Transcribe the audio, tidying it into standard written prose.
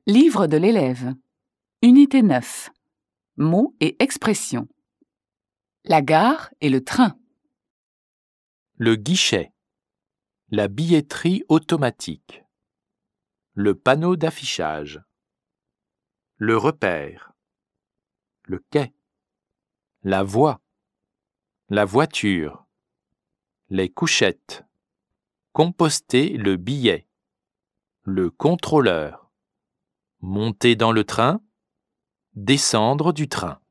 Livre de l'élève. Unité 9. Mots et expressions. La gare et le train. Le guichet. La billetterie automatique. Le panneau d'affichage. Le repère. Le quai. La voie. La voiture. Les couchettes. Composter le billet. Le contrôleur. Monter dans le train. Descendre du train.